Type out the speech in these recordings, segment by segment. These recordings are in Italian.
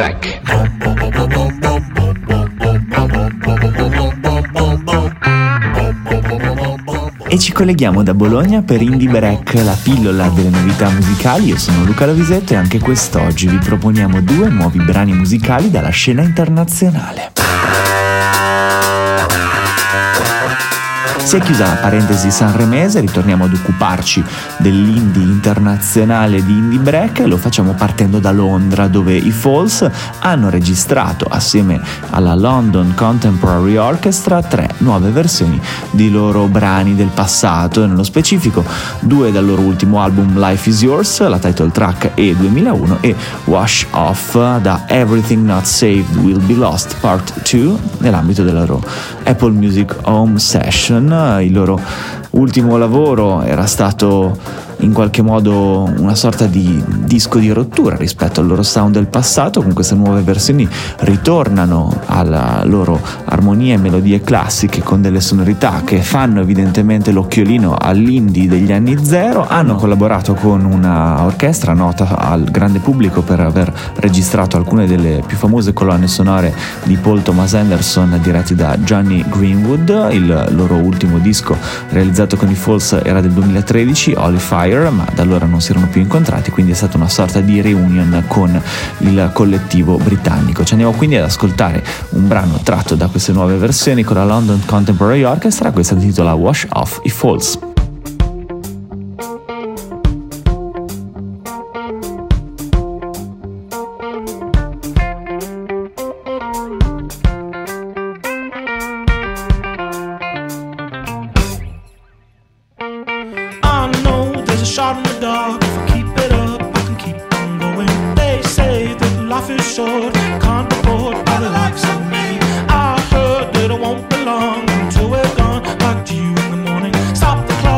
Break. E ci colleghiamo da Bologna per Indie Break, la pillola delle novità musicali. Io sono Luca Lovisetto e anche quest'oggi vi proponiamo 2 nuovi brani musicali dalla scena internazionale. Si è chiusa la parentesi sanremese, ritorniamo ad occuparci dell'indie internazionale di Indie Break e lo facciamo partendo da Londra, dove i Falls hanno registrato assieme alla London Contemporary Orchestra 3 nuove versioni di loro brani del passato, e nello specifico 2 dal loro ultimo album Life Is Yours, la title track è 2001, e Wash Off da Everything Not Saved Will Be Lost Part 2 nell'ambito della loro Apple Music Home Session. Il loro ultimo lavoro era stato in qualche modo una sorta di disco di rottura rispetto al loro sound del passato. Con queste nuove versioni ritornano alla loro armonie e melodie classiche con delle sonorità che fanno evidentemente l'occhiolino all'indie degli anni zero. Hanno collaborato con una orchestra nota al grande pubblico per aver registrato alcune delle più famose colonne sonore di Paul Thomas Anderson diretti da Johnny Greenwood. Il loro ultimo disco realizzato con i Falls era del 2013, Holy Fire, ma da allora non si erano più incontrati, quindi è stata una sorta di reunion con il collettivo britannico. Ci andiamo quindi ad ascoltare un brano tratto da queste nuove versioni con la London Contemporary Orchestra. Questa si intitola Wash Off i Falls. Stop the clock.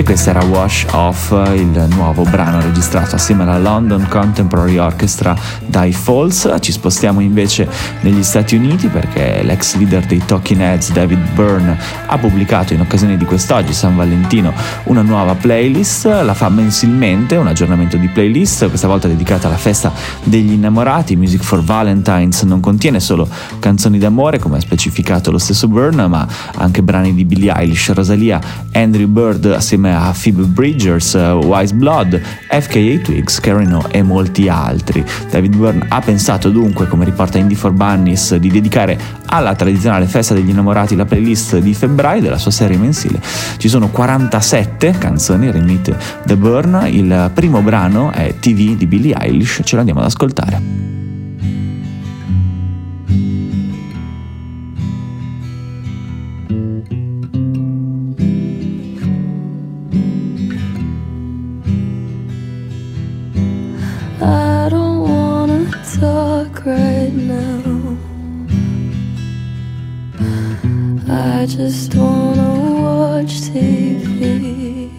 Questa era Wash Off, il nuovo brano registrato assieme alla London Contemporary Orchestra dai Falls. Ci spostiamo invece negli Stati Uniti perché l'ex leader dei Talking Heads, David Byrne, ha pubblicato in occasione di quest'oggi, San Valentino, una nuova playlist. La fa mensilmente, un aggiornamento di playlist, questa volta dedicata alla festa degli innamorati. Music for Valentines non contiene solo canzoni d'amore, come ha specificato lo stesso Byrne, ma anche brani di Billie Eilish, Rosalia, Andrew Bird assieme a Phoebe Bridgers, Wise Blood, FKA Twigs, Carino e molti altri. David Byrne ha pensato dunque, come riporta Indie for Bunnies, di dedicare alla tradizionale festa degli innamorati la playlist di febbraio della sua serie mensile. Ci sono 47 canzoni remite da Byrne. Il primo brano è TV di Billie Eilish, ce lo andiamo ad ascoltare. I don't wanna talk right now. I just wanna watch TV.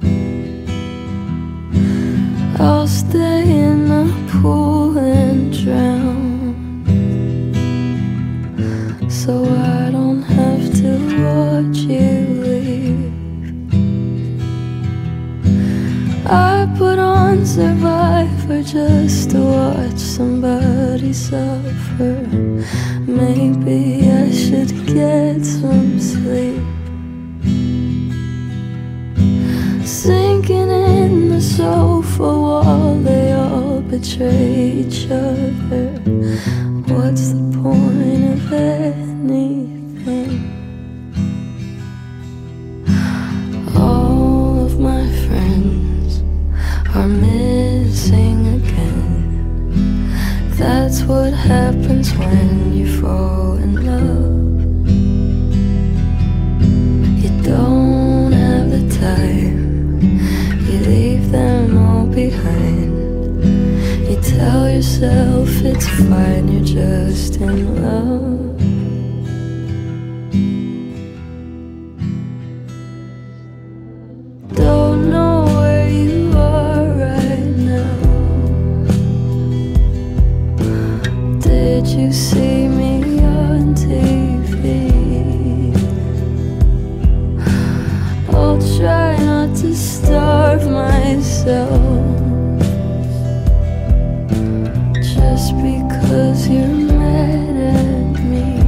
I'll stay in the pool and drown, so I don't have to watch you leave. I put on Survivor just to watch somebody suffer. Maybe I should get some sleep. Sinking in the sofa wall, they all betray each other. What's the point of anything? All of my friends are missing again. That's what happens when you fall in love. You don't have the time, you leave them all behind. You tell yourself it's fine, you're just in love. Don't know where you are right now. Did you see me on TV? I'll try not to starve myself just because you're mad at me.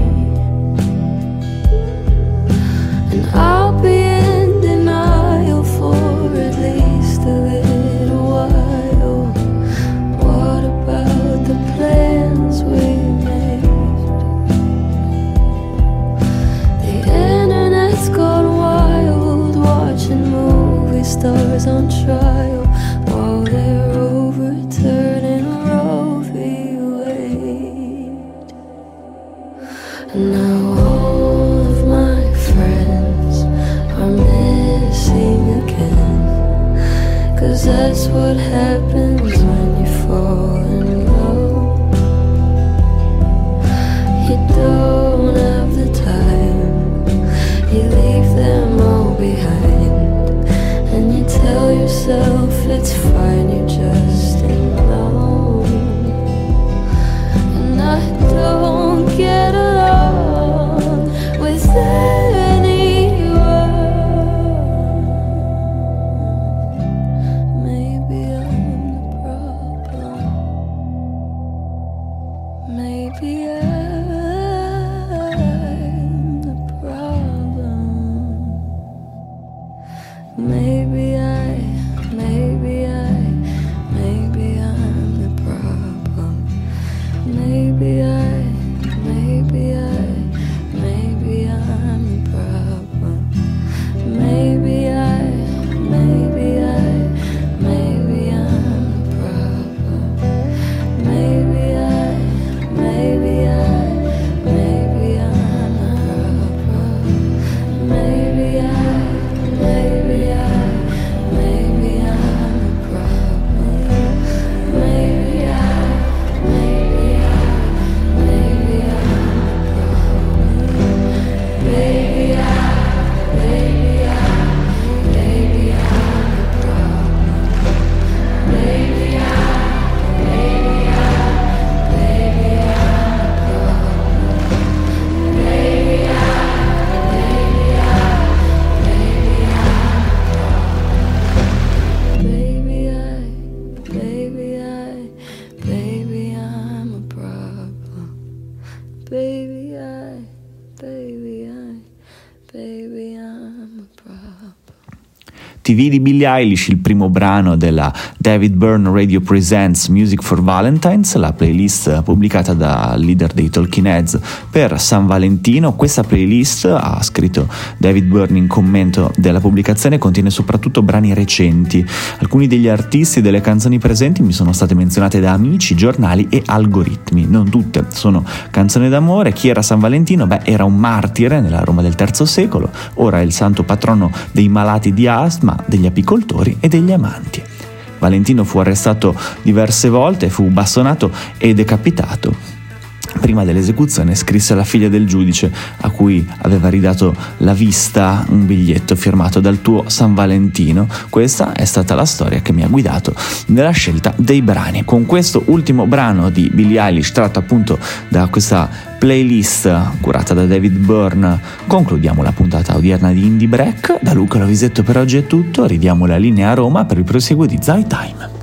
And I'll be in denial for at least a little while. What about the plans we made? The internet's gone wild, watching movie stars on trial while they're overturning Roe v. Wade. TV di Billie Eilish, il primo brano della David Byrne Radio Presents Music for Valentines, la playlist pubblicata dal leader dei Talking Heads per San Valentino. Questa playlist, ha scritto David Byrne in commento della pubblicazione, contiene soprattutto brani recenti. Alcuni degli artisti e delle canzoni presenti mi sono state menzionate da amici, giornali e algoritmi. Non tutte sono canzoni d'amore. Chi era San Valentino? Era un martire nella Roma del III secolo, ora è il santo patrono dei malati di asma, degli apicoltori e degli amanti. Valentino fu arrestato diverse volte, fu bastonato e decapitato. Prima dell'esecuzione scrisse alla figlia del giudice, a cui aveva ridato la vista, un biglietto firmato dal tuo San Valentino. Questa è stata la storia che mi ha guidato nella scelta dei brani. Con questo ultimo brano di Billie Eilish, tratto appunto da questa playlist curata da David Byrne, concludiamo la puntata odierna di Indie Break. Da Luca Lovisetto per oggi è tutto, ridiamo la linea a Roma per il proseguo di Zai Time.